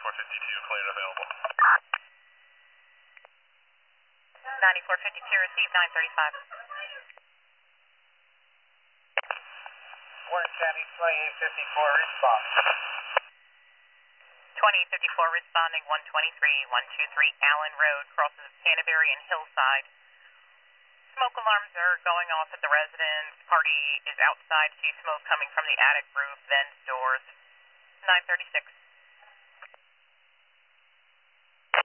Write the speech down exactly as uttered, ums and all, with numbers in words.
ninety-four fifty-two, clear and available. ninety-four fifty-two, receive nine thirty-five. Warren County, twenty-eight fifty-four, respond. twenty-eight fifty-four responding, one twenty-three, one twenty-three Allen Road, crosses of Canterbury and Hillside. Smoke alarms are going off at the residence. Party is outside. See smoke coming from the attic roof, vents, doors. nine thirty-six.